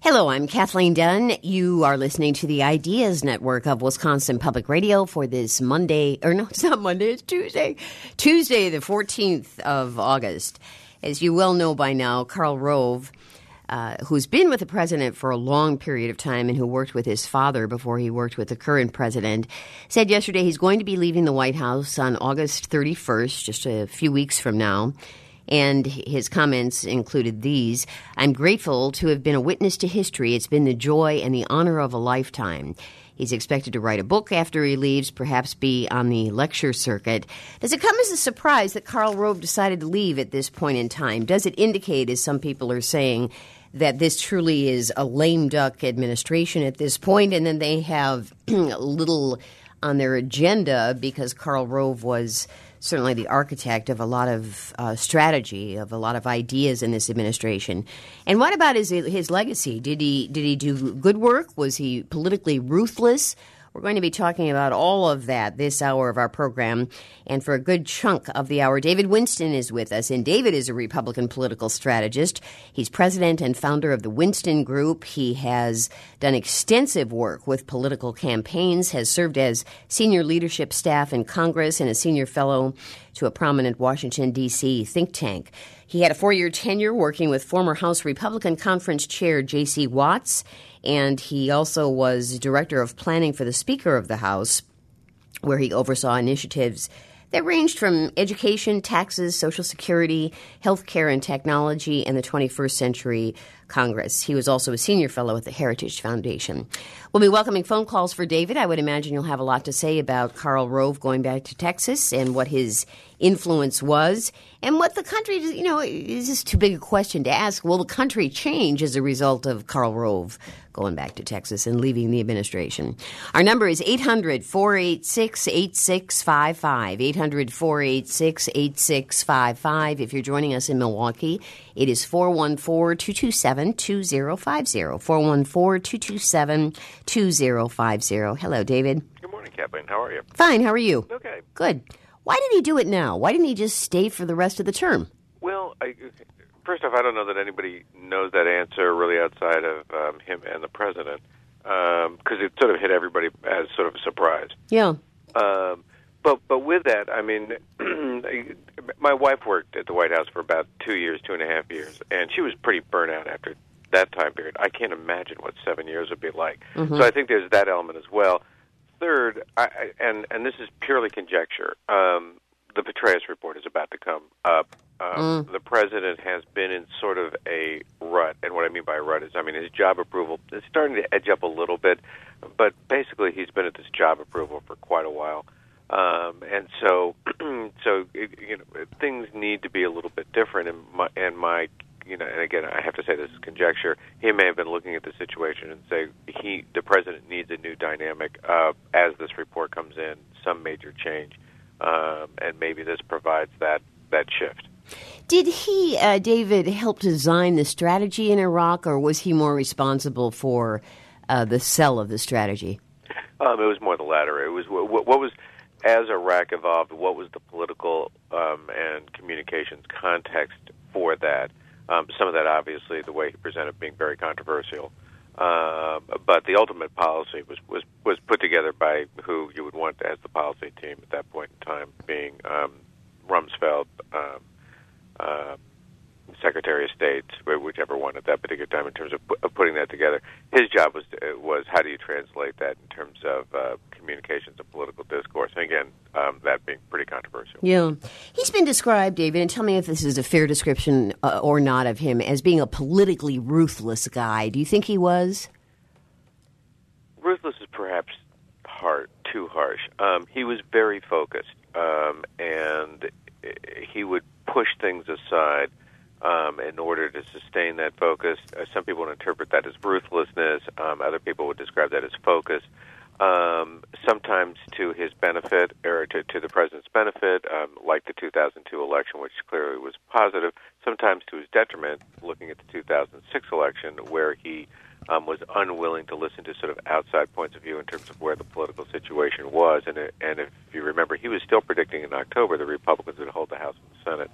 Hello, I'm Kathleen Dunn. You are listening to the Ideas Network of Wisconsin Public Radio for this Monday, or no, it's not Monday, it's Tuesday. Tuesday, the 14th of August. As you well know by now, Karl Rove, who's been with the president for a long period of time and who worked with his father before he worked with the current president, said yesterday he's going to be leaving the White House on August 31st, just a few weeks from now. And his comments included these: I'm grateful to have been a witness to history. It's been the joy and the honor of a lifetime. He's expected to write a book after he leaves, perhaps be on the lecture circuit. Does it come as a surprise that Karl Rove decided to leave at this point in time? Does it indicate, as some people are saying, that this truly is a lame duck administration at this point, and then they have little on their agenda because Karl Rove was certainly the architect of a lot of strategy, of a lot of ideas in this administration? And what about his legacy? Did he do good work? Was he politically ruthless? We're going to be talking about all of that this hour of our program. And for a good chunk of the hour, David Winston is with us. And David is a Republican political strategist. He's president and founder of the Winston Group. He has done extensive work with political campaigns, has served as senior leadership staff in Congress and a senior fellow to a prominent Washington, D.C. think tank. He had a 4-year tenure working with former House Republican Conference Chair J.C. Watts, and he also was director of planning for the Speaker of the House, where he oversaw initiatives that ranged from education, taxes, Social Security, healthcare and technology, and the 21st Century Congress. He was also a senior fellow at the Heritage Foundation. We'll be welcoming phone calls for David. I would imagine you'll have a lot to say about Karl Rove going back to Texas and what his influence was and what the country, is just too big a question to ask. Will the country change as a result of Karl Rove going back to Texas and leaving the administration? Our number is 800-486-8655, 800-486-8655. If you're joining us in Milwaukee, it is 414-227-2050, 414-227-2050. Hello, David. Good morning, Kathleen. How are you? Fine. How are you? Okay. Good. Why did he do it now? Why didn't he just stay for the rest of the term? Well, first off, I don't know that anybody knows that answer really outside of him and the president, because it sort of hit everybody as sort of a surprise. Yeah. But with that, I mean, my wife worked at the White House for about 2 years, 2.5 years, and she was pretty burnt out after that time period. I can't imagine what 7 years would be like. Mm-hmm. So I think there's that element as well. Third, and this is purely conjecture, the Petraeus report is about to come up. The president has been in sort of a rut, and what I mean by rut is, his job approval is starting to edge up a little bit, but basically he's been at this job approval for quite a while. And so things need to be a little bit different. And again, I have to say this is conjecture. He may have been looking at the situation and say the president needs a new dynamic as this report comes in, some major change, and maybe this provides that shift. Did he, David, help design the strategy in Iraq, or was he more responsible for the sell of the strategy? It was more the latter. It was what was, as Iraq evolved, what was the political and communications context for that? Some of that, obviously, the way he presented being very controversial. But the ultimate policy was put together by who you would want as the policy team at that point in time, being Rumsfeld, Secretary of State, whichever one at that particular time, in terms of putting that together. His job was how do you translate that in terms of communications and political discourse, and again, that being pretty controversial. Yeah. He's been described, David, and tell me if this is a fair description or not of him, as being a politically ruthless guy. Do you think he was? Ruthless is perhaps too harsh. He was very focused, and he would push things aside in order to sustain that focus. Some people would interpret that as ruthlessness. Other people would describe that as focus. Sometimes to his benefit, or to the president's benefit, like the 2002 election, which clearly was positive. Sometimes to his detriment, looking at the 2006 election, where he was unwilling to listen to sort of outside points of view in terms of where the political situation was. And if you remember, he was still predicting in October the Republicans would hold the House and the Senate.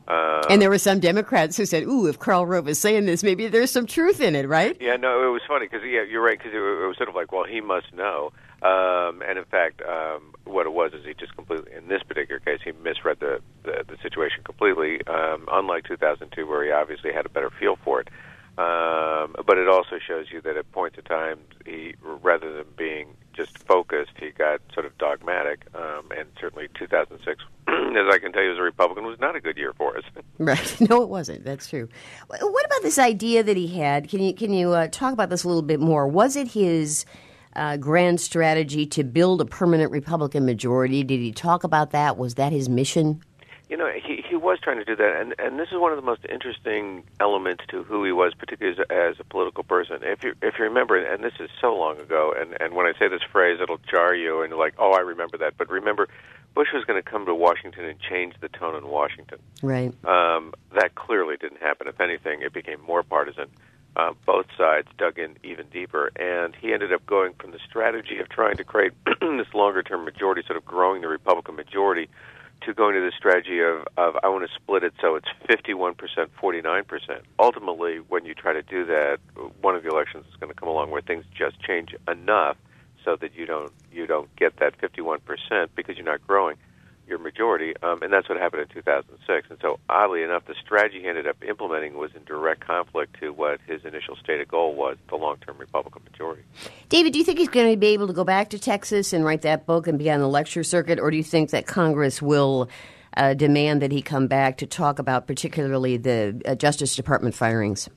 And there were some Democrats who said, ooh, if Karl Rove is saying this, maybe there's some truth in it, right? Yeah, no, it was funny because, yeah, you're right, because it was sort of like, well, he must know. And, in fact, what it was is he just completely, in this particular case, he misread the situation completely, unlike 2002 where he obviously had a better feel for it. But it also shows you that at points of time, he, rather than being just focused, he got sort of dogmatic. And certainly 2006, as I can tell you as a Republican, was not a good year for us. Right. No, it wasn't. That's true. What about this idea that he had? Can you talk about this a little bit more? Was it his grand strategy to build a permanent Republican majority? Did he talk about that? Was that his mission? You know, he was trying to do that, and this is one of the most interesting elements to who he was, particularly as a political person. If you remember, and this is so long ago, and when I say this phrase, it'll jar you, and you're like, oh, I remember that. But remember, Bush was going to come to Washington and change the tone in Washington. Right. That clearly didn't happen. If anything, it became more partisan. Both sides dug in even deeper, and he ended up going from the strategy of trying to create this longer-term majority, sort of growing the Republican majority, to going to the strategy of I want to split it so it's 51%, 49%. Ultimately, when you try to do that, one of the elections is going to come along where things just change enough so that you don't get that 51% because you're not growing your majority, and that's what happened in 2006. And so, oddly enough, the strategy he ended up implementing was in direct conflict to what his initial stated goal was, the long-term Republican majority. David, do you think he's going to be able to go back to Texas and write that book and be on the lecture circuit, or do you think that Congress will demand that he come back to talk about particularly the Justice Department firings?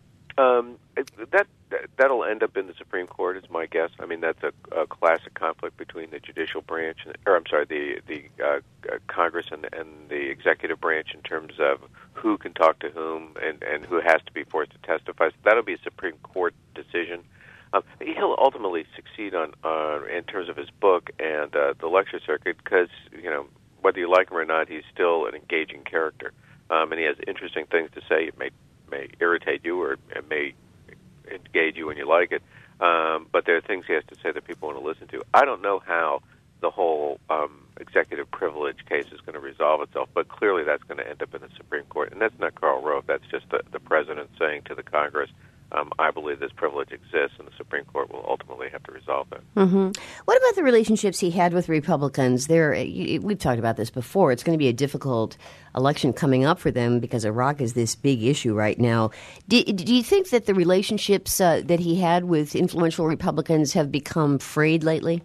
That'll end up in the Supreme Court, is my guess. I mean, that's a classic conflict between the judicial branch, the Congress and the executive branch in terms of who can talk to whom and who has to be forced to testify. So that'll be a Supreme Court decision. He'll ultimately succeed on in terms of his book and the lecture circuit because, you know, whether you like him or not, he's still an engaging character, and he has interesting things to say. It may irritate you or it may engage you when you like it, but there are things he has to say that people want to listen to. I don't know how the whole executive privilege case is going to resolve itself, but clearly that's going to end up in the Supreme Court, and that's not Karl Rove. That's just the president saying to the Congress, I believe this privilege exists, and the Supreme Court will ultimately have to resolve that. Mm-hmm. What about the relationships he had with Republicans? We've talked about this before. It's going to be a difficult election coming up for them because Iraq is this big issue right now. Do you think that the relationships that he had with influential Republicans have become frayed lately?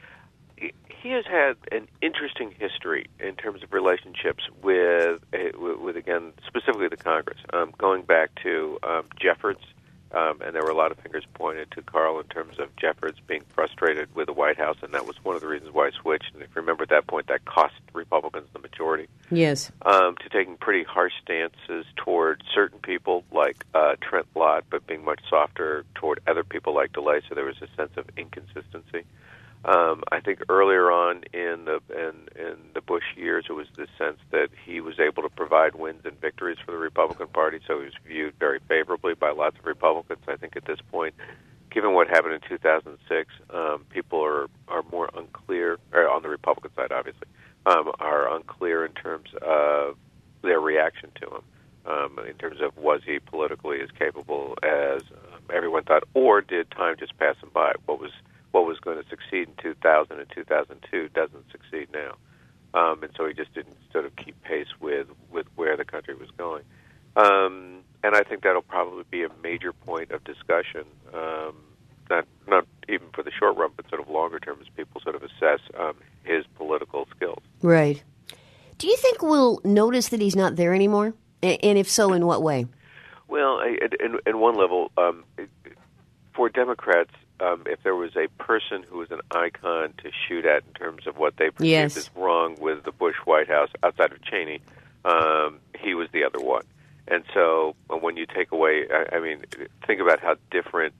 He has had an interesting history in terms of relationships with again, specifically the Congress, going back to Jeffords. And there were a lot of fingers pointed to Karl in terms of Jeffords being frustrated with the White House, and that was one of the reasons why I switched. And if you remember at that point, that cost Republicans the majority. Yes. To taking pretty harsh stances toward certain people like Trent Lott, but being much softer toward other people like DeLay, so there was a sense of inconsistency. I think earlier on in the Bush years, it was this sense that he was able to provide wins and victories for the Republican Party, so he was viewed very favorably by lots of Republicans. I think at this point, given what happened in 2006, people are more unclear, or on the Republican side, obviously, are unclear in terms of their reaction to him, in terms of was he politically as capable as everyone thought, or did time just pass him by? What was going to succeed in 2000 and 2002 doesn't succeed now. And so he just didn't sort of keep pace with where the country was going. And I think that'll probably be a major point of discussion, not even for the short run, but sort of longer term as people sort of assess his political skills. Right. Do you think we'll notice that he's not there anymore? And if so, in what way? Well, in one level, for Democrats, if there was a person who was an icon to shoot at in terms of what they perceived as wrong with the Bush White House, outside of Cheney, he was the other one. And so when you take away, I mean, think about how different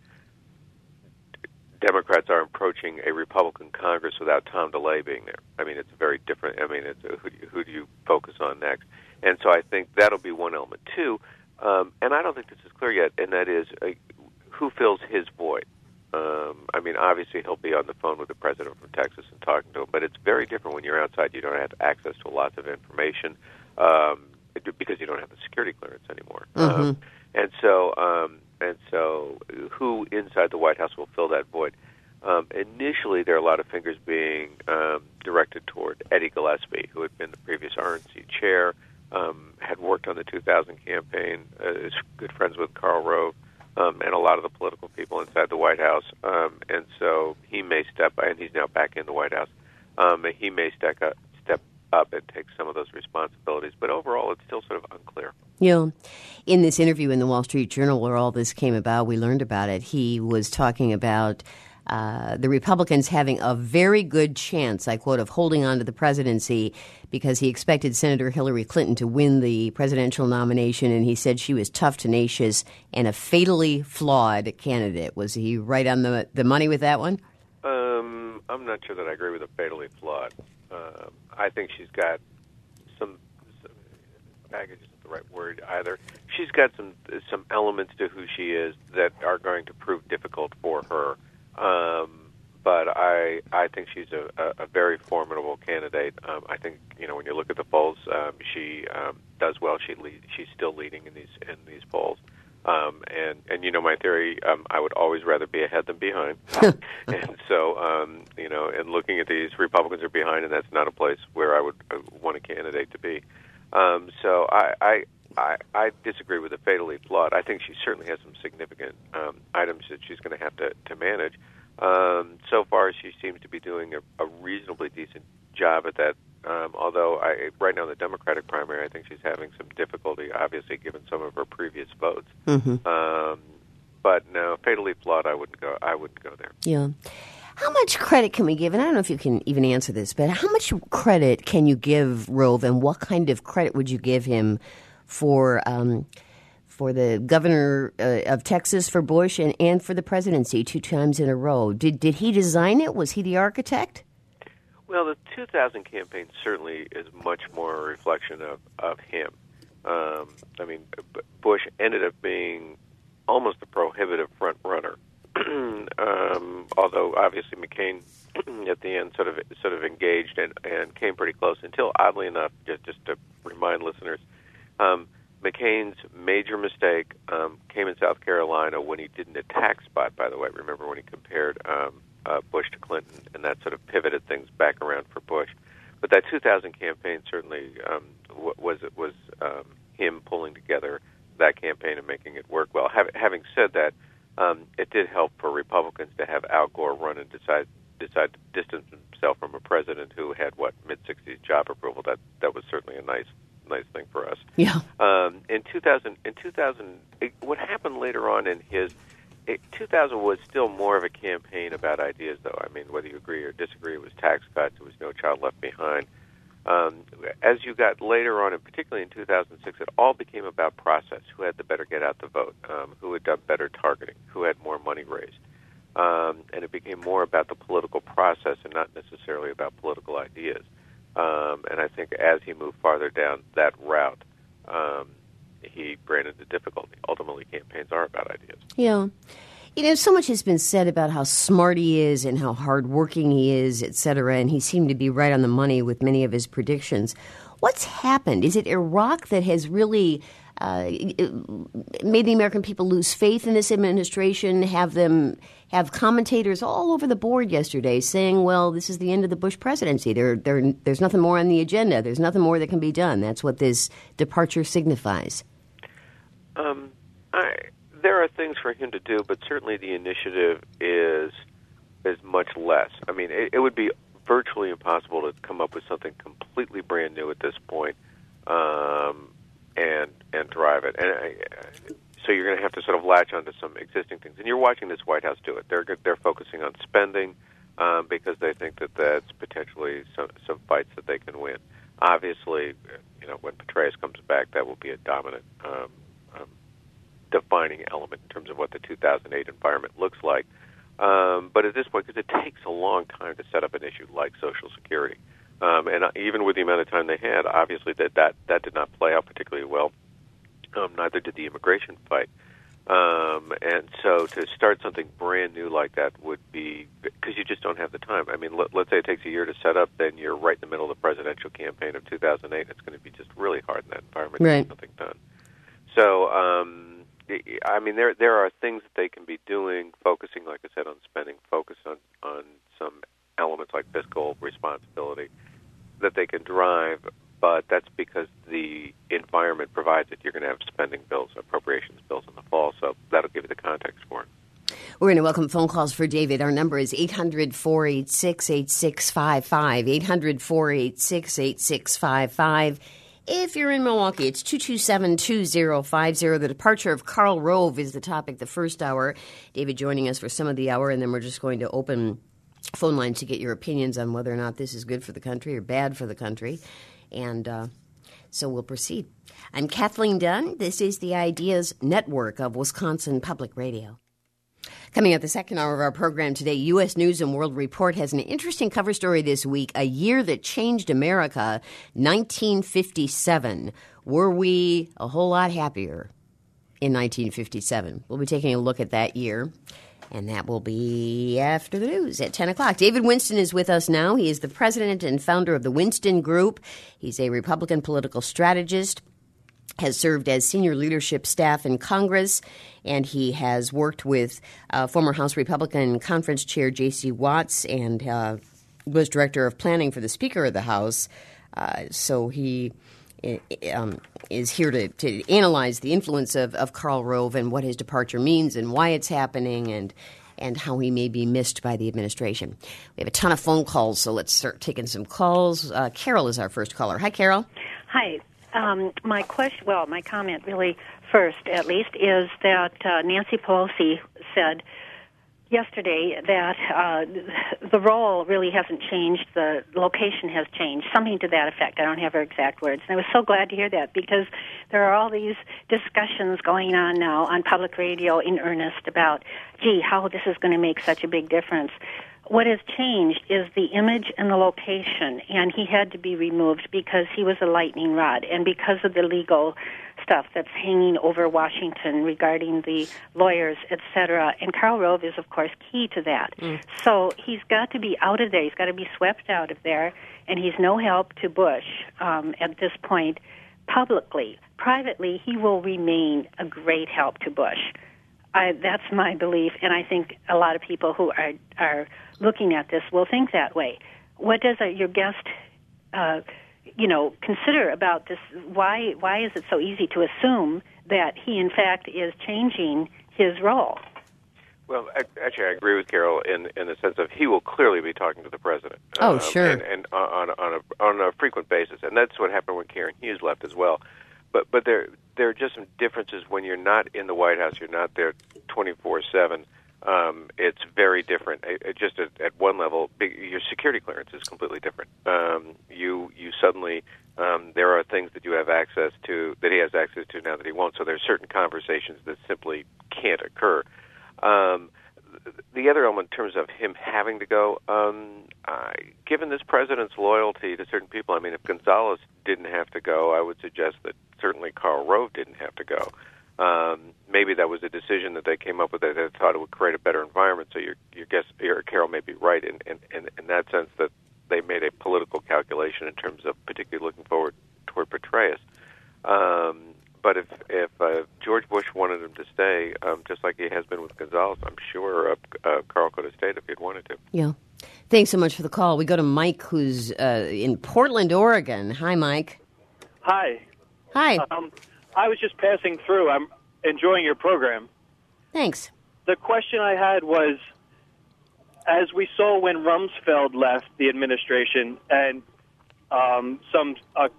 Democrats are approaching a Republican Congress without Tom DeLay being there. I mean, it's very different. I mean, it's who do you focus on next? And so I think that'll be one element. Two, and I don't think this is clear yet, and that is who fills his void. I mean, obviously he'll be on the phone with the president from Texas and talking to him, but it's very different when you're outside. You don't have access to lots of information. because you don't have the security clearance anymore. Mm-hmm. And so, who inside the White House will fill that void? Initially, there are a lot of fingers being directed toward Eddie Gillespie, who had been the previous RNC chair, had worked on the 2000 campaign, is good friends with Karl Rove, and a lot of the political people inside the White House. And so he may step, and he's now back in the White House, he may step up and take some of those responsibilities. But overall, it's still sort of unclear. Yeah. In this interview in the Wall Street Journal where all this came about, we learned about it, he was talking about the Republicans having a very good chance, I quote, of holding on to the presidency because he expected Senator Hillary Clinton to win the presidential nomination, and he said she was tough, tenacious, and a fatally flawed candidate. Was he right on the money with that one? I'm not sure that I agree with a fatally flawed. I think she's got some baggage isn't the right word either. She's got some elements to who she is that are going to prove difficult for her. But I think she's a very formidable candidate. I think when you look at the polls, she does well. She's still leading in these polls. And my theory, I would always rather be ahead than behind. And so and looking at these, Republicans are behind, and that's not a place where I would want a candidate to be. So I disagree with the fatally flawed. I think she certainly has some significant items that she's going to have to manage. So far, she seems to be doing a reasonably decent job at that. Although right now in the Democratic primary, I think she's having some difficulty, obviously, given some of her previous votes. Mm-hmm. But no, fatally flawed, I wouldn't go there. Yeah. How much credit can we give, and I don't know if you can even answer this, but how much credit can you give Rove, and what kind of credit would you give him for the governor of Texas for Bush and for the presidency 2 times in a row? Did he design it? Was he the architect? Well, the 2000 campaign certainly is much more a reflection of him. Bush ended up being almost a prohibitive front runner. Although obviously McCain at the end sort of engaged and came pretty close until, oddly enough, just to remind listeners, McCain's major mistake came in South Carolina when he didn't attack Spot, by the way. Remember when he compared Bush to Clinton, and that sort of pivoted things back around for Bush. But that 2000 campaign certainly was him pulling together that campaign and making it work well. Having said that, it did help for Republicans to have Al Gore run and decide to distance himself from a president who had mid-60s job approval. That was certainly a nice thing for us. Yeah. In 2000, what happened later on in 2000 was still more of a campaign about ideas, though. I mean, whether you agree or disagree, it was tax cuts. It was No Child Left Behind. As you got later on, and particularly in 2006, it all became about process. Who had the better get out the vote? Who had done better targeting? Who had more money raised? And it became more about the political process and not necessarily about political ideas. And I think as he moved farther down that route, he ran into difficulty. Ultimately, campaigns are about ideas. Yeah. So much has been said about how smart he is and how hardworking he is, et cetera, and he seemed to be right on the money with many of his predictions. What's happened? Is it Iraq that has really made the American people lose faith in this administration, have commentators all over the board yesterday saying, well, this is the end of the Bush presidency. There's nothing more on the agenda. There's nothing more that can be done. That's what this departure signifies. There are things for him to do, but certainly the initiative is much less. I mean, it would be virtually impossible to come up with something completely brand new at this point and drive it. And so you're going to have to sort of latch onto some existing things. And you're watching this White House do it. They're focusing on spending because they think that that's potentially some fights that they can win. Obviously, when Petraeus comes back, that will be a dominant defining element in terms of what the 2008 environment looks like. But at this point, because it takes a long time to set up an issue like Social Security, and even with the amount of time they had, obviously that did not play out particularly well. Neither did the immigration fight. And so to start something brand new like that would be, because you just don't have the time. I mean, let's say it takes a year to set up, then you're right in the middle of the presidential campaign of 2008. It's going to be just really hard in that environment to get something done. So, I mean, there are things that they can be doing, focusing, like I said, on spending, focus on some elements like fiscal responsibility that they can drive, but that's because the environment provides it. You're going to have spending bills, appropriations bills in the fall, so that'll give you the context for it. We're going to welcome phone calls for David. Our number is 800-486-8655, 800-486-8655. If you're in Milwaukee, it's 227-2050. The departure of Karl Rove is the topic the first hour. David joining us for some of the hour, and then we're just going to open phone lines to get your opinions on whether or not this is good for the country or bad for the country. And so we'll proceed. I'm Kathleen Dunn. This is the Ideas Network of Wisconsin Public Radio. Coming up the second hour of our program today, U.S. News & World Report has an interesting cover story this week, A Year That Changed America, 1957. Were we a whole lot happier in 1957? We'll be taking a look at that year, and that will be after the news at 10 o'clock. David Winston is with us now. He is the president and founder of the Winston Group. He's a Republican political strategist, has served as senior leadership staff in Congress, and he has worked with former House Republican Conference Chair J.C. Watts and was director of planning for the Speaker of the House. So he is here to analyze the influence of Karl Rove and what his departure means and why it's happening and how he may be missed by the administration. We have a ton of phone calls, so let's start taking some calls. Carol is our first caller. Hi, Carol. Hi. My comment really first, at least, is that Nancy Pelosi said yesterday that the role really hasn't changed, the location has changed, something to that effect. I don't have her exact words. And I was so glad to hear that because there are all these discussions going on now on public radio in earnest about, how this is going to make such a big difference. What has changed is the image and the location, and he had to be removed because he was a lightning rod and because of the legal stuff that's hanging over Washington regarding the lawyers, etc. And Karl Rove is, of course, key to that. So he's got to be out of there. He's got to be swept out of there, and he's no help to Bush at this point publicly. Privately, he will remain a great help to Bush. That's my belief, and I think a lot of people who are looking at this will think that way. What does your guest, consider about this? Why is it so easy to assume that he, in fact, is changing his role? Well, actually, I agree with Carol in the sense of he will clearly be talking to the president. Oh, sure, and on a frequent basis, and that's what happened when Karen Hughes left as well. But there are just some differences when you're not in the White House. You're not there 24/7. It's very different. Just at one level, your security clearance is completely different. You suddenly there are things that you have access to that he has access to now that he won't. So there's certain conversations that simply can't occur. The other element in terms of him having to go, given this president's loyalty to certain people, I mean, if Gonzalez didn't have to go, I would suggest that certainly Karl Rove didn't have to go. Maybe that was a decision that they came up with that they thought it would create a better environment. So your Carol may be right in that sense that they made a political calculation in terms of particularly looking forward toward Petraeus. But if George Bush wanted him to stay, just like he has been with Gonzalez, I'm sure Karl could have stayed if he'd wanted to. Yeah. Thanks so much for the call. We go to Mike, who's in Portland, Oregon. Hi, Mike. Hi. Hi. I was just passing through. I'm enjoying your program. Thanks. The question I had was, as we saw when Rumsfeld left the administration and some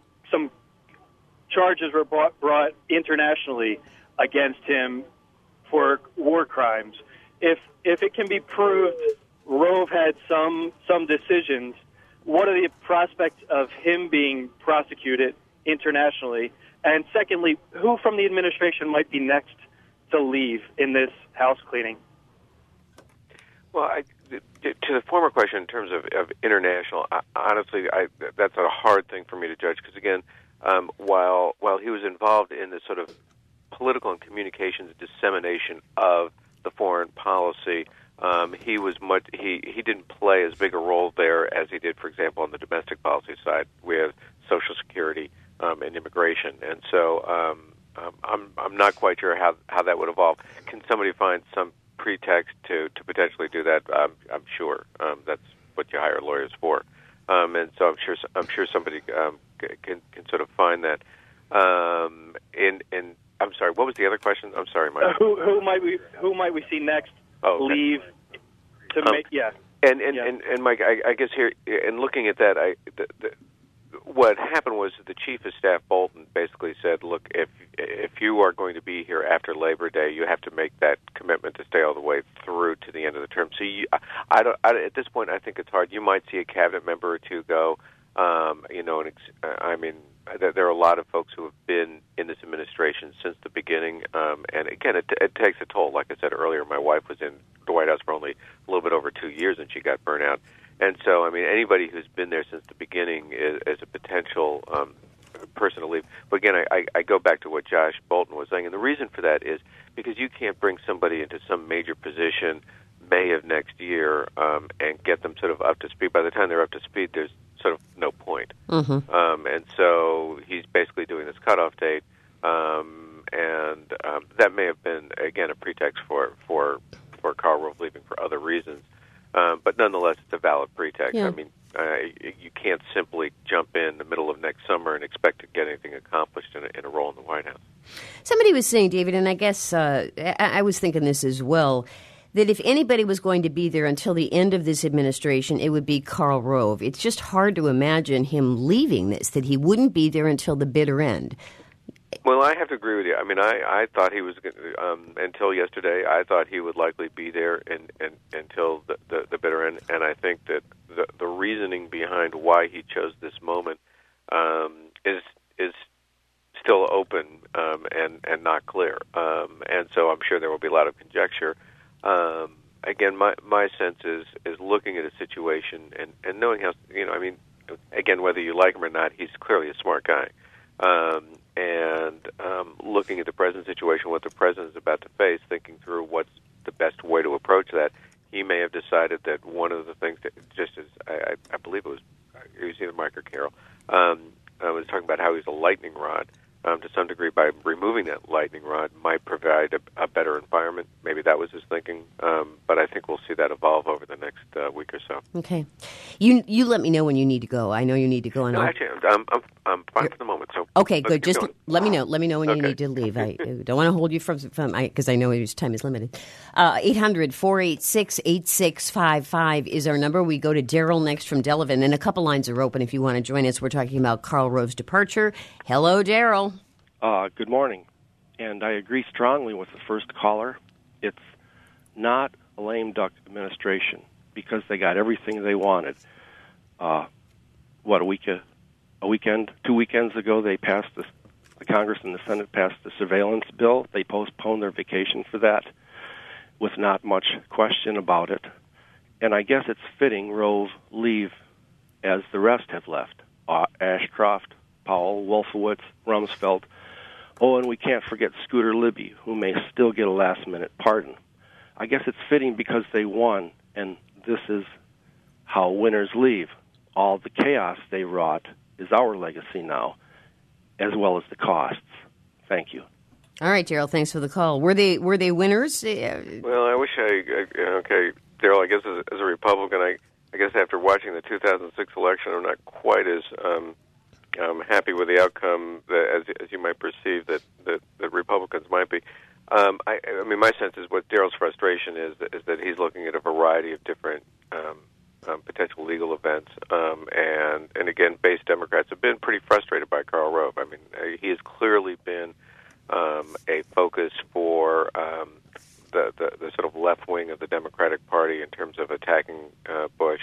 charges were brought internationally against him for war crimes, if it can be proved Rove had some decisions, what are the prospects of him being prosecuted internationally? And secondly, who from the administration might be next to leave in this house cleaning? Well, to the former question in terms of international, honestly, that's a hard thing for me to judge because, again, while he was involved in this sort of political and communications dissemination of the foreign policy. He didn't play as big a role there as he did, for example, on the domestic policy side with Social Security and immigration. And so I'm not quite sure how that would evolve. Can somebody find some pretext to potentially do that? I'm sure that's what you hire lawyers for. And so I'm sure somebody can sort of find that. I'm sorry, what was the other question? I'm sorry, Mike. Who might we see next leave to make? Yeah. And Mike, I guess here in looking at that, what happened was the Chief of Staff Bolton basically said, "Look, if you are going to be here after Labor Day, you have to make that commitment to stay all the way through to the end of the term." So at this point, I think it's hard. You might see a cabinet member or two go. There are a lot of folks who have been in this administration since the beginning, and again, it takes a toll. Like I said earlier, my wife was in the White House for only a little bit over 2 years, and she got burnt out. And so, anybody who's been there since the beginning is a potential person to leave. But again, I go back to what Josh Bolton was saying, and the reason for that is because you can't bring somebody into some major position May of next year and get them sort of up to speed. By the time they're up to speed, there's sort of no point. Mm-hmm. And so he's basically doing this cutoff date, and that may have been, again, a pretext for Karl Rove leaving for other reasons. But nonetheless, it's a valid pretext. Yeah. You can't simply jump in the middle of next summer and expect to get anything accomplished in a role in the White House. Somebody was saying, David, and I guess I was thinking this as well, that if anybody was going to be there until the end of this administration, it would be Karl Rove. It's just hard to imagine him leaving this, that he wouldn't be there until the bitter end. Well, I have to agree with you. I thought he was until yesterday. I thought he would likely be there until the bitter end, and I think that the reasoning behind why he chose this moment is still open and not clear. And so I'm sure there will be a lot of conjecture. Again, my sense is looking at a situation and knowing how again, whether you like him or not, he's clearly a smart guy. Looking at the present situation, what the president is about to face, thinking through what's the best way to approach that, he may have decided that one of the things that, just as I believe it was either Mike or Carol, was talking about how he's a lightning rod. To some degree, by removing that lightning rod, might provide a better environment. Maybe that was his thinking, but I think we'll see that evolve over the next week or so. Okay, you let me know when you need to go. I know you need to go. No, actually, I'm fine for the moment. So okay, good. Just let me know. Let me know when you need to leave. I don't want to hold you from because I know your time is limited. 800-486-8655 is our number. We go to Daryl next from Delavan, and a couple lines are open if you want to join us. We're talking about Karl Rove's departure. Hello, Daryl. Good morning. And I agree strongly with the first caller. It's not a lame duck administration because they got everything they wanted. A weekend, 2 weekends ago, they passed the Congress and the Senate passed the surveillance bill. They postponed their vacation for that with not much question about it. And I guess it's fitting Rove leave as the rest have left. Ashcroft, Powell, Wolfowitz, Rumsfeld. Oh, and we can't forget Scooter Libby, who may still get a last-minute pardon. I guess it's fitting because they won, and this is how winners leave. All the chaos they wrought is our legacy now, as well as the costs. Thank you. All right, Daryl, thanks for the call. Were they winners? Well, I wish okay, Daryl, I guess as a Republican, I guess after watching the 2006 election, I'm not quite as happy with the outcome as you might perceive that Republicans might be. My sense is what Daryl's frustration is that he's looking at a variety of different potential legal events, and again, base Democrats have been pretty frustrated by Karl Rove. He has clearly been a focus for the sort of left wing of the Democratic Party in terms of attacking Bush,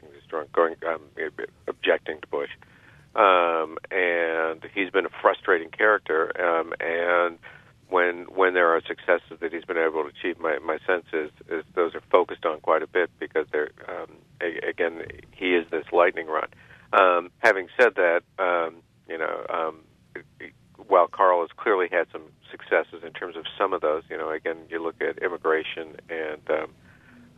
objecting to Bush. And he's been a frustrating character. And when there are successes that he's been able to achieve, my sense is those are focused on quite a bit because they're again, he is this lightning rod. Having said that, while Karl has clearly had some successes in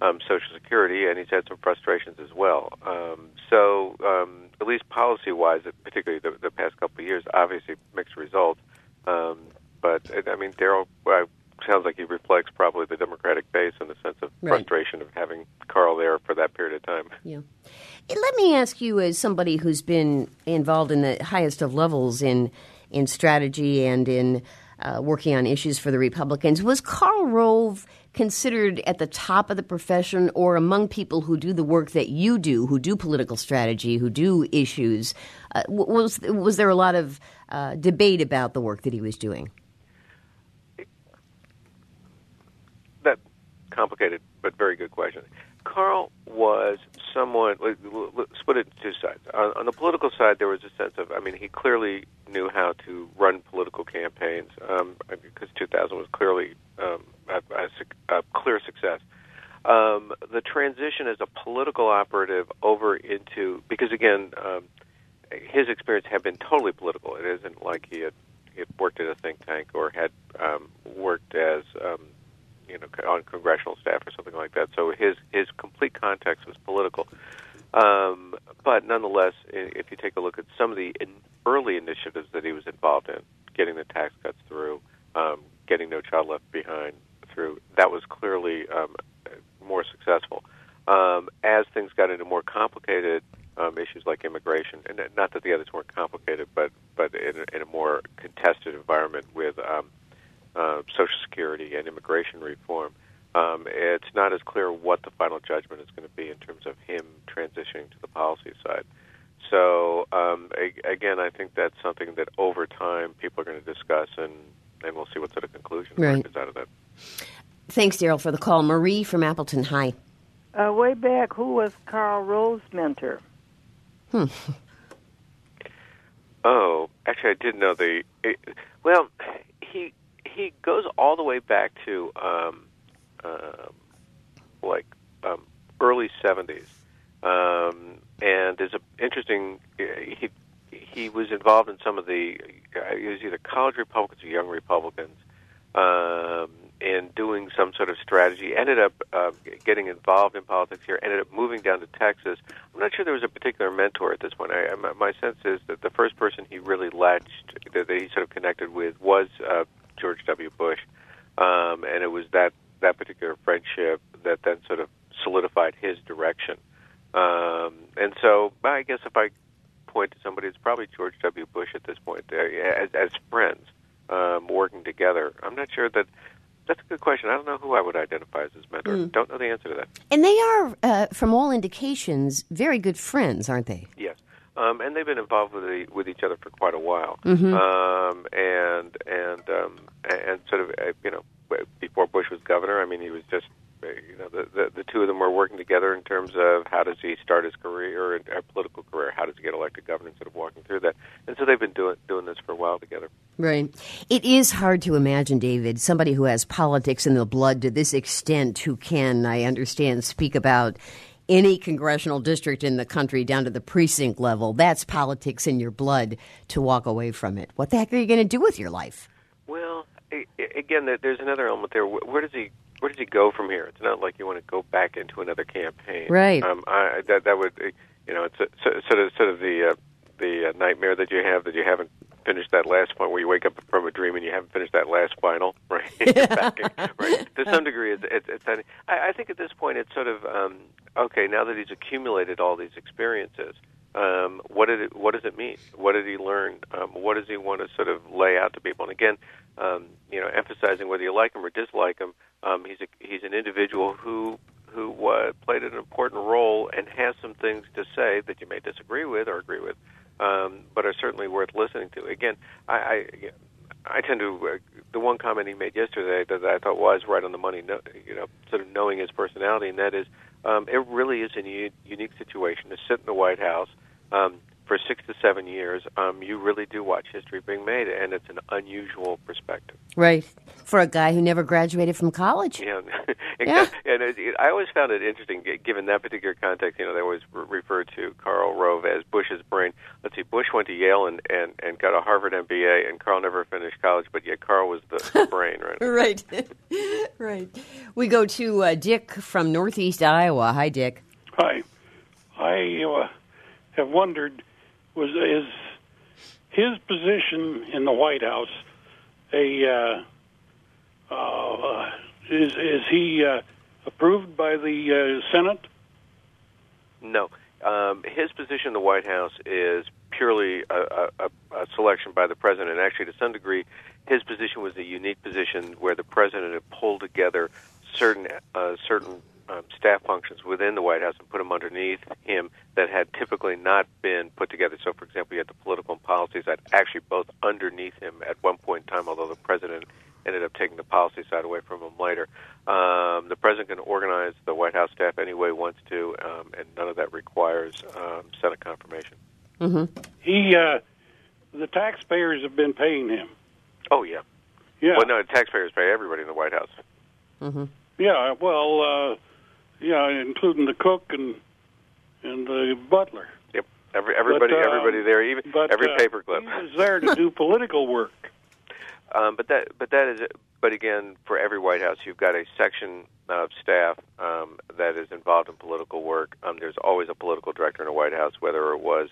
Social Security, and he's had some frustrations as well. So at least policy-wise, particularly the past couple of years, obviously mixed results. But, I mean, Darrell sounds like he reflects probably the Democratic base in the sense of frustration of having Carl there for that period of time. Yeah. Let me ask you, as somebody who's been involved in the highest of levels in strategy and in working on issues for the Republicans, was Karl Rove considered at the top of the profession, or among people who do the work that you do, who do political strategy, who do issues? Was there a lot of debate about the work that he was doing? That complicated but very good question. Carl was somewhat, let's split it into two sides. On the political side, there was a sense of, I mean, he clearly knew how to run political campaigns, because 2000 was clearly a clear success. The transition as a political operative over into, because again, his experience had been totally political. It isn't like he had worked at a think tank or had worked as on congressional staff or something like that. So his complete context was political. But nonetheless, if you take a look at some of the early initiatives that he was involved in, getting the tax cuts through, getting No Child Left Behind through, that was clearly more successful. As things got into more complicated issues like immigration, and not that the others weren't complicated, but in a more contested environment with Social Security and immigration reform, it's not as clear what the final judgment is going to be in terms of him transitioning to the policy side. So, again, I think that's something that over time people are going to discuss, and we'll see what sort of conclusion emerges out of that. Thanks, Darrell, for the call. Marie from Appleton. Hi. Way back, who was Karl Rove's mentor? Oh, actually, I didn't know he goes all the way back to early 70s, and there's an interesting. He was involved in some of the. He was either college Republicans or young Republicans, and doing some sort of strategy. Ended up getting involved in politics here. Ended up moving down to Texas. I'm not sure there was a particular mentor at this point. My sense is that the first person he really latched, that he sort of connected with, was George W. Bush, and it was that particular friendship that then sort of solidified his direction. And so, I guess if I point to somebody, it's probably George W. Bush at this point, as friends working together. I'm not sure that. That's a good question. I don't know who I would identify as his mentor. Don't know the answer to that. And they are, from all indications, very good friends, aren't they? Yes. And they've been involved with each other for quite a while. Mm-hmm. And sort of, before Bush was governor, I mean, he was just, the two of them were working together in terms of how does he start his career, a political career, how does he get elected governor, instead of walking through that. And so they've been doing this for a while together. Right. It is hard to imagine, David, somebody who has politics in the blood to this extent, who can, I understand, speak about any congressional district in the country down to the precinct level. That's politics in your blood, to walk away from it. What the heck are you going to do with your life? Well, again, there's another element there. Where does he go from here? It's not like you want to go back into another campaign, right? That would, it's sort of the nightmare that you have, that you haven't finished that last final, where you wake up from a dream and you haven't finished that last final, right? Right. To some degree, it's I think at this point it's sort of okay. Now that he's accumulated all these experiences, what does it mean? What did he learn? What does he want to sort of lay out to people? And again, emphasizing whether you like him or dislike him, he's an individual who played an important role and has some things to say that you may disagree with or agree with, but are certainly worth listening to. Again, I tend to the one comment he made yesterday that I thought was right on the money. Sort of knowing his personality, and that is, it really is a unique situation to sit in the White House, for 6 to 7 years, you really do watch history being made, and it's an unusual perspective. Right. For a guy who never graduated from college. Yeah, exactly. Yeah. And I always found it interesting, given that particular context. They always refer to Karl Rove as Bush's brain. Let's see, Bush went to Yale and got a Harvard MBA, and Karl never finished college, but yet Karl was the brain, right? Right. Right. We go to Dick from Northeast Iowa. Hi, Dick. Hi. I have wondered, is his position in the White House is he approved by the Senate? No. His position in the White House is purely a selection by the president. And actually, to some degree, his position was a unique position where the president had pulled together certain staff functions within the White House and put them underneath him that had typically not been put together. So, for example, you had the political and policy side actually both underneath him at one point in time, although the president ended up taking the policy side away from him later. The president can organize the White House staff any way he wants to, and none of that requires Senate confirmation. Mm-hmm. The taxpayers have been paying him. Oh, yeah. Yeah. Well, no, the taxpayers pay everybody in the White House. Mm-hmm. Yeah, well, including the cook and the butler. Yep, everybody there, even every paperclip. He was there to do political work. But again, for every White House, you've got a section of staff that is involved in political work. There's always a political director in a White House, whether it was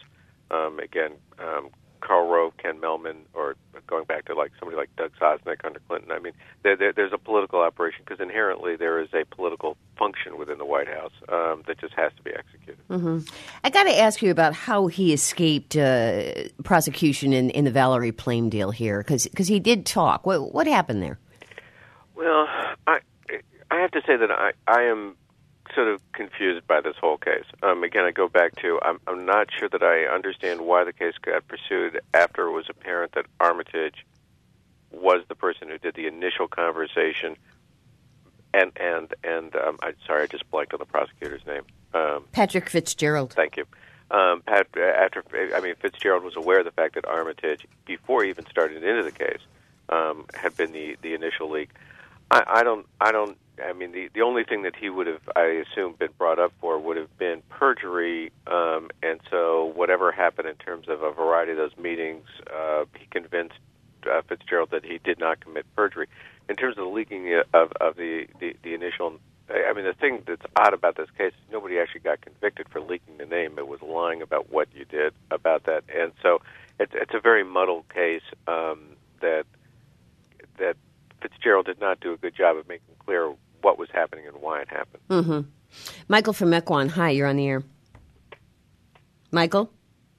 Karl Rove, Ken Mellman, or going back to somebody like Doug Sosnick under Clinton. I mean, there's a political operation because inherently there is a political function within the White House that just has to be executed. Mm-hmm. I got to ask you about how he escaped prosecution in the Valerie Plame deal here, because he did talk. What happened there? Well, I have to say that I am sort of confused by this whole case. Again, I go back to I'm not sure that I understand why the case got pursued after it was apparent that Armitage was the person who did the initial conversation. And I'm sorry, I just blanked on the prosecutor's name. Patrick Fitzgerald. Thank you. Fitzgerald was aware of the fact that Armitage, before he even started into the case, had been the initial leak. The only thing that he would have, I assume, been brought up for would have been perjury, and so whatever happened in terms of a variety of those meetings, he convinced Fitzgerald that he did not commit perjury. In terms of the leaking of the initial, the thing that's odd about this case is nobody actually got convicted for leaking the name. It was lying about what you did about that, and so it's a very muddled case that Fitzgerald did not do a good job of making clear what was happening and why it happened. Mm-hmm. Michael from Mequon. Hi, you're on the air. Michael?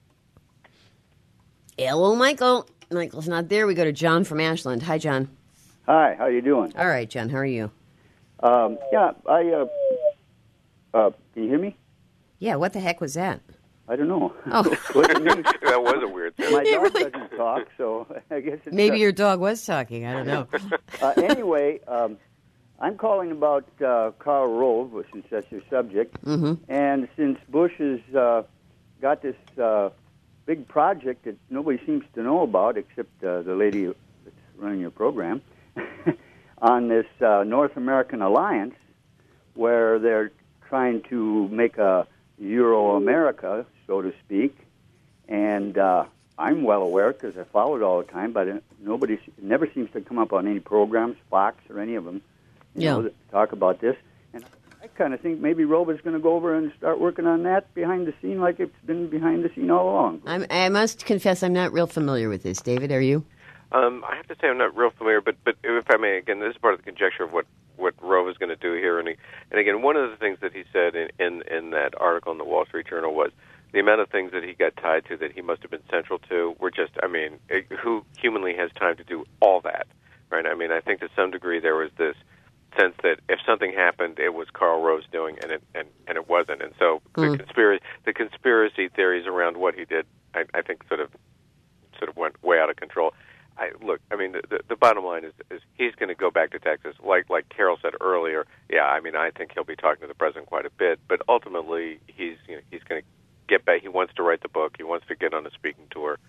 Hello, Michael. Michael's not there. We go to John from Ashland. Hi, John. Hi, how you doing? All right, John, how are you? Can you hear me? Yeah, what the heck was that? I don't know. Oh. That was a weird thing. My dog doesn't talk, so I guess it's... Maybe your dog was talking. I don't know. Anyway, I'm calling about Karl Rove, since that's your subject. Mm-hmm. And since Bush has got this big project that nobody seems to know about, except the lady that's running your program, on this North American alliance, where they're trying to make a Euro-America, so to speak, and I'm well aware because I follow it all the time, but nobody never seems to come up on any programs, Fox or any of them, that talk about this. And I kind of think maybe Rove is going to go over and start working on that behind the scene, like it's been behind the scene all along. I must confess, I'm not real familiar with this. David, are you? I have to say I'm not real familiar, but if I may, again, this is part of the conjecture of what Rove is going to do here. And again, one of the things that he said in that article in the Wall Street Journal was the amount of things that he got tied to that he must have been central to were just, who humanly has time to do all that, right? I think to some degree there was this sense that if something happened, it was Karl Rove's doing, and it wasn't. And so the conspiracy theories around what he did, I think sort of went way out of control. The bottom line is he's going to go back to Texas, like Carol said earlier. Yeah, I think he'll be talking to the president quite a bit, but ultimately he's going to get back. He wants to write the book. He wants to get on a speaking tour,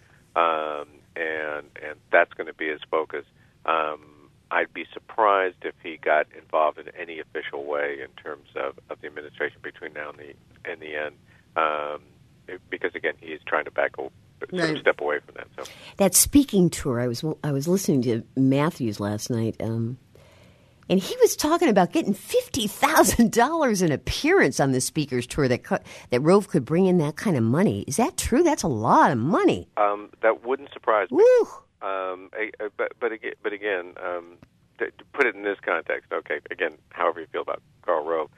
and that's going to be his focus. I'd be surprised if he got involved in any official way in terms of the administration between now and the end, because again, he is trying to sort of step away from that. So that speaking tour, I was listening to Matthews last night, and he was talking about getting $50,000 an appearance on the speakers tour. That Rove could bring in that kind of money. Is that true? That's a lot of money. That wouldn't surprise me. Woo! But again, to put it in this context, okay, again, however you feel about Karl Rove,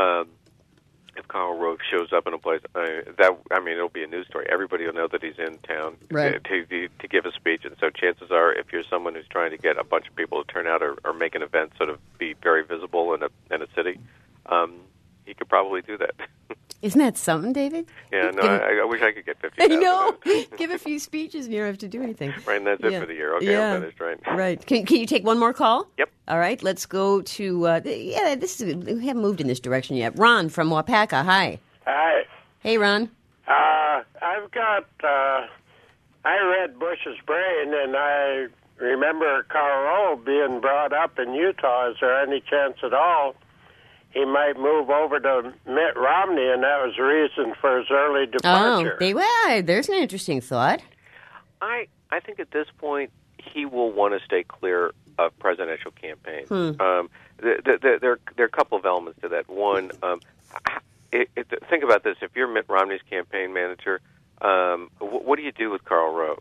if Karl Rove shows up in a place, it'll be a news story. Everybody will know that he's in town to give a speech, and so chances are, if you're someone who's trying to get a bunch of people to turn out or make an event sort of be very visible in a city, he could probably do that. Isn't that something, David? Yeah, no, I wish I could get 50,000. I know. Give a few speeches and you don't have to do anything. Right, and that's it for the year. Okay, I'm finished, right? Right. Can you take one more call? Yep. All right, let's go to, we haven't moved in this direction yet. Ron from Wapaka, hi. Hi. Hey, Ron. I've got, I read Bush's Brain, and I remember Karl Rove being brought up in Utah. Is there any chance at all he might move over to Mitt Romney, and that was the reason for his early departure? There's an interesting thought. I think at this point he will want to stay clear of presidential campaigns. There are a couple of elements to that. One, think about this: if you're Mitt Romney's campaign manager, what do you do with Karl Rove?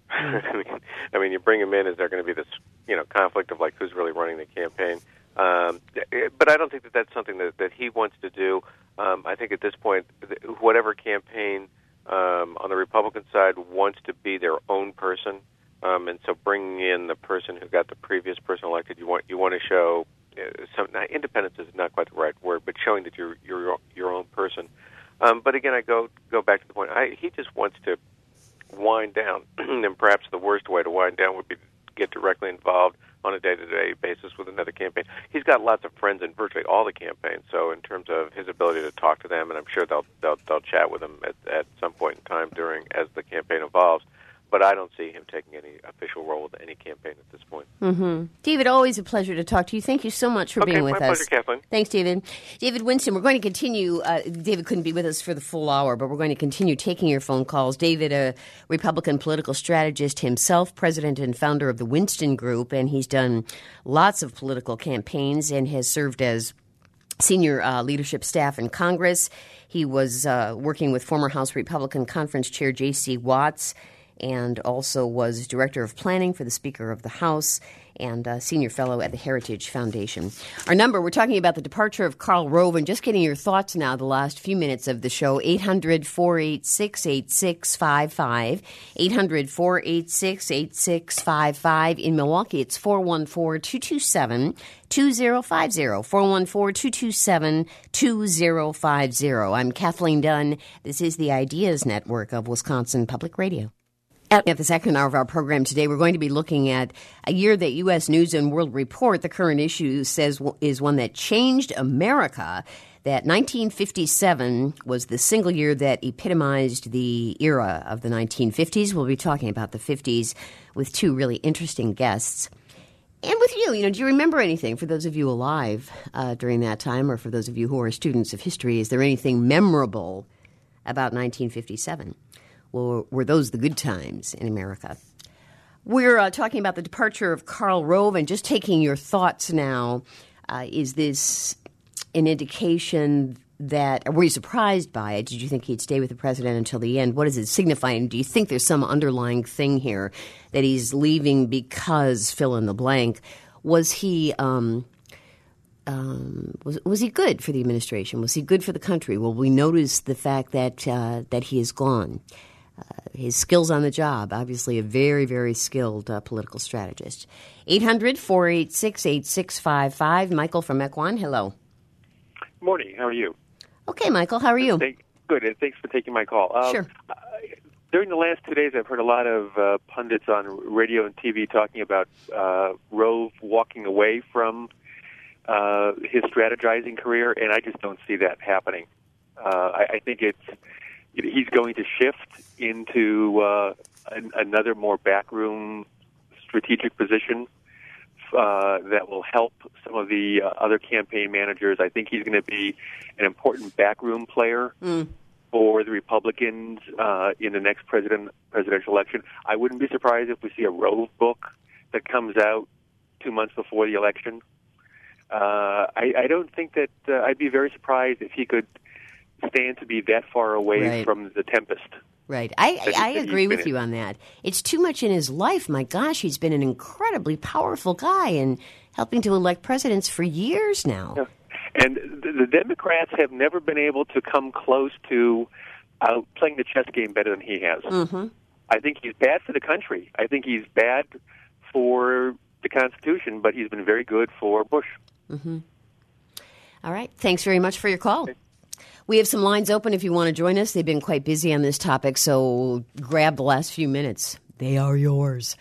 I mean, you bring him in. Is there going to be this, conflict of like who's really running the campaign? But I don't think that that's something that he wants to do. I think at this point, whatever campaign on the Republican side wants to be their own person, and so bringing in the person who got the previous person elected, you want to show independence is not quite the right word, but showing that you're your own person. But again, I go back to the point. He just wants to wind down, and perhaps the worst way to wind down would be to get directly involved on a day-to-day basis with another campaign. He's got lots of friends in virtually all the campaigns, so in terms of his ability to talk to them, and I'm sure they'll chat with him at some point in time as the campaign evolves. But I don't see him taking any official role with any campaign at this point. Mm-hmm. David, always a pleasure to talk to you. Thank you so much for being with us. My pleasure, Kathleen. Thanks, David. David Winston, we're going to continue. David couldn't be with us for the full hour, but we're going to continue taking your phone calls. David, a Republican political strategist himself, president and founder of the Winston Group, and he's done lots of political campaigns and has served as senior leadership staff in Congress. He was working with former House Republican Conference Chair J.C. Watts, and also was Director of Planning for the Speaker of the House and Senior Fellow at the Heritage Foundation. Our number, we're talking about the departure of Karl Rove, and just getting your thoughts now the last few minutes of the show, 800-486-8655, 800-486-8655. In Milwaukee, it's 414-227-2050, 414-227-2050. I'm Kathleen Dunn. This is the Ideas Network of Wisconsin Public Radio. At the second hour of our program today, we're going to be looking at a year that U.S. News and World Report, the current issue, says is one that changed America, that 1957 was the single year that epitomized the era of the 1950s. We'll be talking about the 50s with two really interesting guests. And with you, do you remember anything, for those of you alive during that time, or for those of you who are students of history, is there anything memorable about 1957? Well, were those the good times in America? We're talking about the departure of Karl Rove, and just taking your thoughts now. Is this an indication that, were you surprised by it? Did you think he'd stay with the president until the end? What does it signify? And do you think there's some underlying thing here that he's leaving because fill in the blank? Was he was he good for the administration? Was he good for the country? Will we notice the fact that he is gone? His skills on the job, obviously a very, very skilled political strategist. 800-486-8655. Michael from Mequon, hello. Morning, how are you? Okay, Michael, how are you? Good, and thanks for taking my call. Sure. During the last 2 days, I've heard a lot of pundits on radio and TV talking about Rove walking away from his strategizing career, and I just don't see that happening. I think it's he's going to shift into another more backroom strategic position that will help some of the other campaign managers. I think he's going to be an important backroom player for the Republicans in the next presidential election. I wouldn't be surprised if we see a Rove book that comes out 2 months before the election. I don't think that I'd be very surprised if he could stand to be that far away from the tempest. Right. I agree with you on that. It's too much in his life. My gosh, he's been an incredibly powerful guy and helping to elect presidents for years now. Yeah. And the Democrats have never been able to come close to playing the chess game better than he has. Mm-hmm. I think he's bad for the country. I think he's bad for the Constitution, but he's been very good for Bush. Mm-hmm. All right. Thanks very much for your call. Okay. We have some lines open if you want to join us. They've been quite busy on this topic, so grab the last few minutes. They are yours.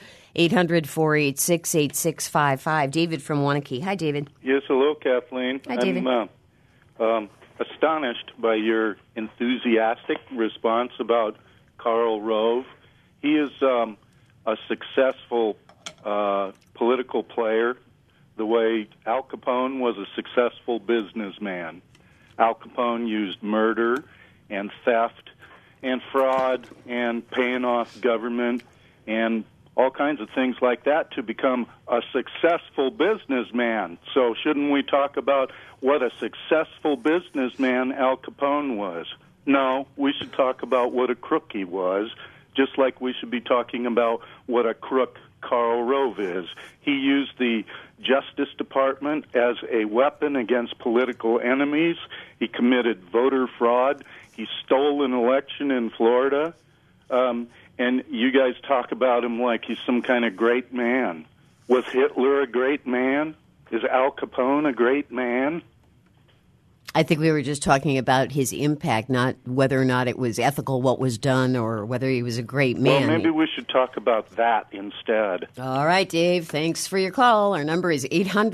800-486-8655. David from Wanakee. Hi, David. Yes, hello, Kathleen. Hi, David. I'm astonished by your enthusiastic response about Karl Rove. He is a successful political player, the way Al Capone was a successful businessman. Al Capone used murder and theft and fraud and paying off government and all kinds of things like that to become a successful businessman. So shouldn't we talk about what a successful businessman Al Capone was? No, we should talk about what a crook he was, just like we should be talking about what a crook Karl Rove is. He used the Justice Department as a weapon against political enemies. He committed voter fraud. He stole an election in Florida. And you guys talk about him like he's some kind of great man. Was Hitler a great man? Is Al Capone a great man? I think we were just talking about his impact, not whether or not it was ethical what was done or whether he was a great man. Well, maybe we should talk about that instead. All right, Dave. Thanks for your call. Our number is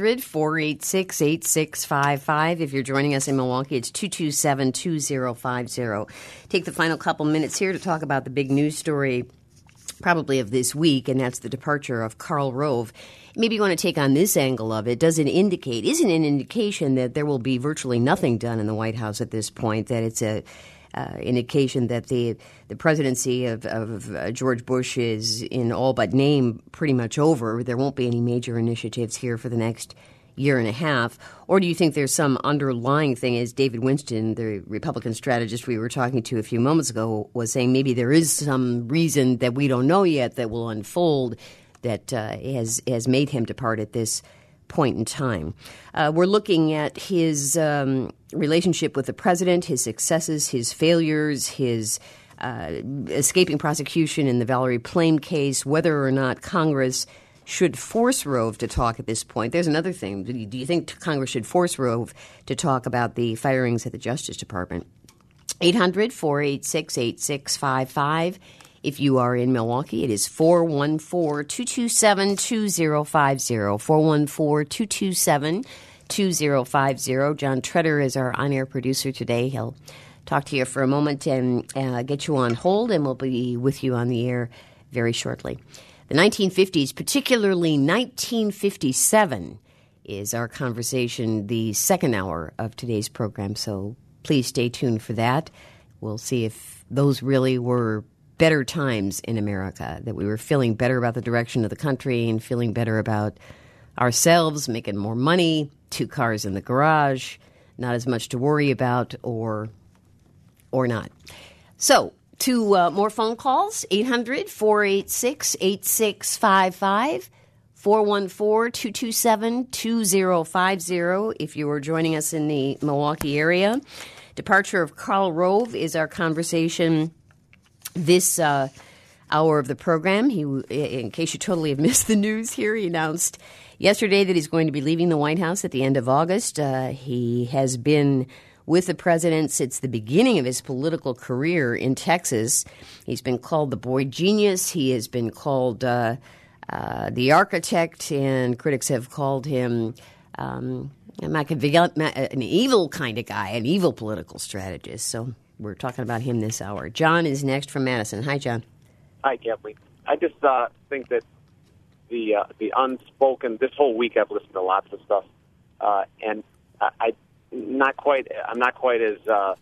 800-486-8655. If you're joining us in Milwaukee, it's 227-2050. Take the final couple minutes here to talk about the big news story probably of this week, and that's the departure of Karl Rove. Maybe you want to take on this angle of it. Isn't an indication that there will be virtually nothing done in the White House at this point, that it's a indication that the presidency of George Bush is in all but name pretty much over? There won't be any major initiatives here for the next year and a half? Or do you think there's some underlying thing, as David Winston, the Republican strategist we were talking to a few moments ago, was saying maybe there is some reason that we don't know yet that will unfold that has made him depart at this point in time. We're looking at his relationship with the president, his successes, his failures, his escaping prosecution in the Valerie Plame case, whether or not Congress should force Rove to talk at this point. There's another thing. Do you think Congress should force Rove to talk about the firings at the Justice Department? 800-486-8655. If you are in Milwaukee, it is 414-227-2050, 414-227-2050. John Treader is our on-air producer today. He'll talk to you for a moment and get you on hold, and we'll be with you on the air very shortly. The 1950s, particularly 1957, is our conversation, the second hour of today's program, so please stay tuned for that. We'll see if those really were better times in America, that we were feeling better about the direction of the country and feeling better about ourselves, making more money, 2 cars in the garage, not as much to worry about or not. So, 2 more phone calls, 800-486-8655, 414-227-2050 if you are joining us in the Milwaukee area. Departure of Karl Rove is our conversation this hour of the program. He, in case you totally have missed the news here, he announced yesterday that he's going to be leaving the White House at the end of August. He has been with the president since the beginning of his political career in Texas. He's been called the boy genius. He has been called the architect, and critics have called him an evil kind of guy, an evil political strategist. So we're talking about him this hour. John is next from Madison. Hi, John. Hi, Kathleen. I just think that the unspoken, this whole week I've listened to lots of stuff, and I'm not quite as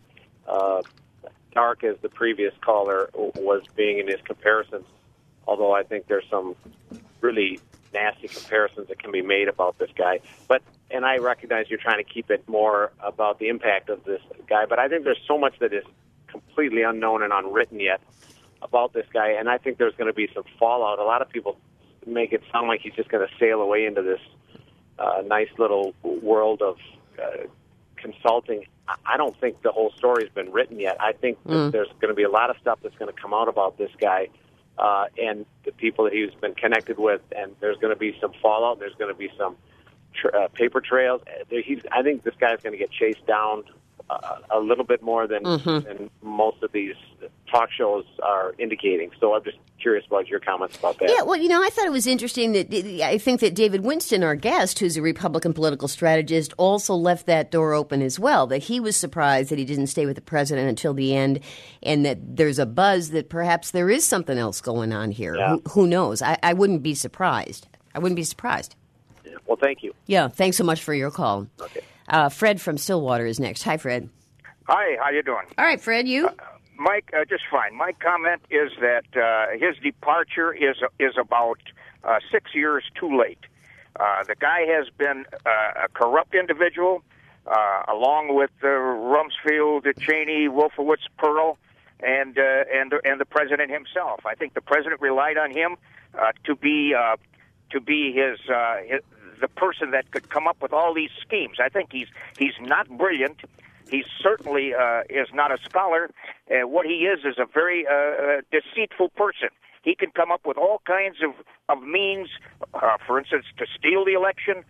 dark as the previous caller was being in his comparisons, although I think there's some really nasty comparisons that can be made about this guy. And I recognize you're trying to keep it more about the impact of this guy, but I think there's so much that is completely unknown and unwritten yet about this guy, and I think there's going to be some fallout. A lot of people make it sound like he's just going to sail away into this nice little world of consulting. I don't think the whole story has been written yet. I think that there's going to be a lot of stuff that's going to come out about this guy and the people that he's been connected with, and there's going to be some fallout. There's going to be some paper trails. I think this guy's going to get chased down a little bit more than most of these talk shows are indicating. So I'm just curious about your comments about that. Yeah, well, I thought it was interesting that I think that David Winston, our guest, who's a Republican political strategist, also left that door open as well, that he was surprised that he didn't stay with the president until the end, and that there's a buzz that perhaps there is something else going on here. Yeah. Who knows? I wouldn't be surprised. I wouldn't be surprised. Yeah. Well, thank you. Yeah, thanks so much for your call. Okay. Fred from Stillwater is next. Hi, Fred. Hi, how you doing? All right, Fred, you? Mike, just fine. My comment is that his departure is about 6 years too late. The guy has been a corrupt individual, along with Rumsfeld, Cheney, Wolfowitz, Pearl, and the president himself. I think the president relied on him to be his the person that could come up with all these schemes. I think he's not brilliant. He certainly is not a scholar. What he is a very deceitful person. He can come up with all kinds of means, for instance, to steal the election,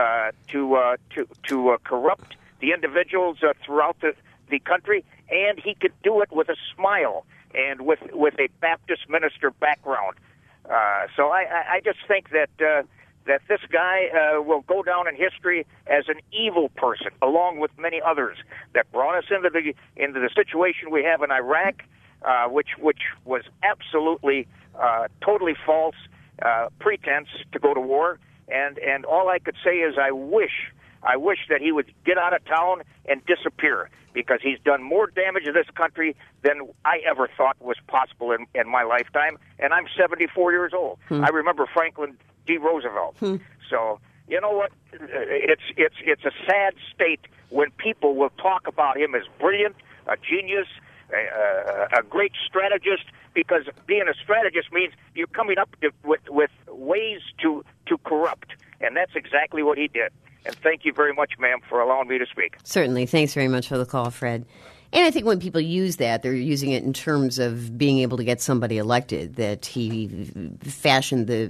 to corrupt the individuals throughout the country, and he could do it with a smile and with a Baptist minister background. So I just think that this guy will go down in history as an evil person, along with many others that brought us into the situation we have in Iraq, which was absolutely totally false pretense to go to war. And all I could say is I wish that he would get out of town and disappear, because he's done more damage to this country than I ever thought was possible in my lifetime. And I'm 74 years old. I remember Franklin D. Roosevelt. So you know what? It's a sad state when people will talk about him as brilliant, a genius, a great strategist, because being a strategist means you're coming up with ways to corrupt, and that's exactly what he did. And thank you very much, ma'am, for allowing me to speak. Certainly. Thanks very much for the call, Fred. And I think when people use that, they're using it in terms of being able to get somebody elected, that he fashioned the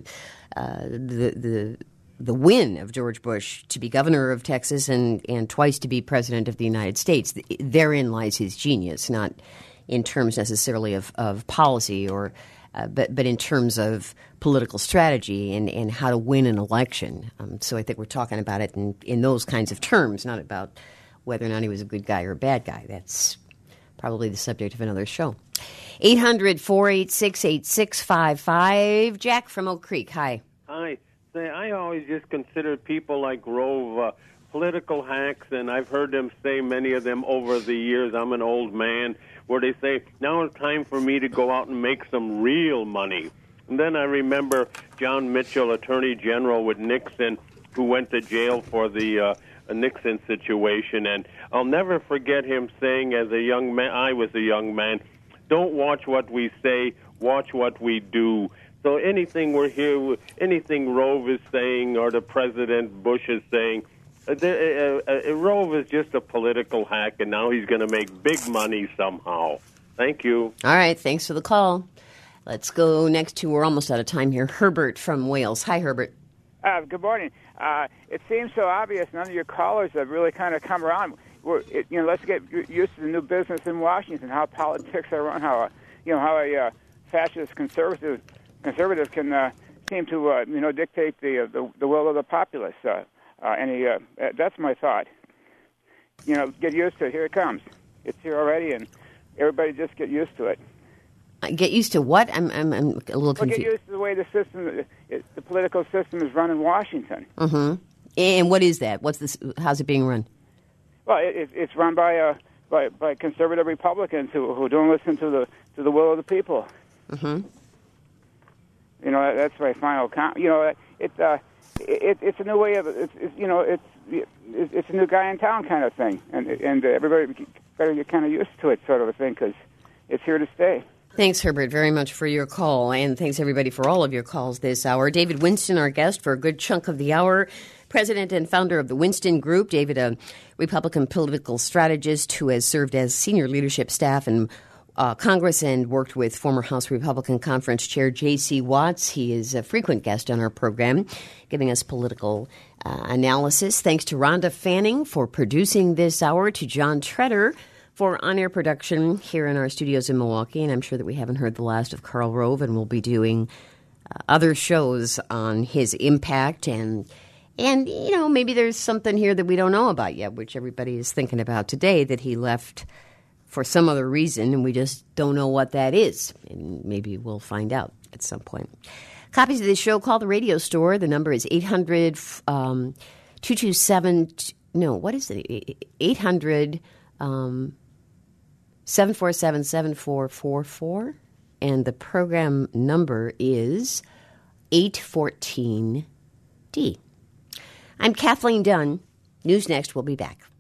win of George Bush to be governor of Texas and twice to be president of the United States. Therein lies his genius, not in terms necessarily of policy but in terms of political strategy and how to win an election. So I think we're talking about it in those kinds of terms, not about whether or not he was a good guy or a bad guy. That's probably the subject of another show. 800-486-8655. Jack from Oak Creek, hi. Hi. Say, I always just considered people like Rove political hacks, and I've heard them say, many of them over the years, I'm an old man, where they say, now it's time for me to go out and make some real money. And then I remember John Mitchell, Attorney General with Nixon, who went to jail for the Nixon situation. And I'll never forget him saying, as a young man, I was a young man, don't watch what we say, watch what we do. So anything anything Rove is saying or the President Bush is saying, Rove is just a political hack, and now he's going to make big money somehow. Thank you. All right, thanks for the call. Let's go next to, we're almost out of time here, Herbert from Wales. Hi, Herbert. Good morning. It seems so obvious none of your callers have really kind of come around. Let's get used to the new business in Washington, how politics are run, how a fascist conservative can seem to dictate the will of the populace. That's my thought. Get used to it. Here it comes. It's here already, and everybody just get used to it. Get used to what? I'm a little confused. Well, get used to the way the system, the political system is run in Washington. Mm-hmm. And what is that? What's this? How's it being run? Well, it's run by conservative Republicans who don't listen to the will of the people. Mm-hmm. You know, that's my final comment. You know, it's a new way of it's a new guy in town kind of thing, and everybody better get kind of used to it, sort of a thing, because it's here to stay. Thanks, Herbert, very much for your call, and thanks, everybody, for all of your calls this hour. David Winston, our guest for a good chunk of the hour, president and founder of the Winston Group. David, a Republican political strategist who has served as senior leadership staff in Congress and worked with former House Republican Conference Chair J.C. Watts. He is a frequent guest on our program, giving us political analysis. Thanks to Rhonda Fanning for producing this hour, to John Treader for on-air production here in our studios in Milwaukee. And I'm sure that we haven't heard the last of Karl Rove, and we'll be doing other shows on his impact. And you know, maybe there's something here that we don't know about yet, which everybody is thinking about today, that he left for some other reason, and we just don't know what that is. And maybe we'll find out at some point. Copies of this show, call the radio store. The number is 800-227... No, what is it? 800... 747-7444, and the program number is 814D. I'm Kathleen Dunn. News Next. We'll be back.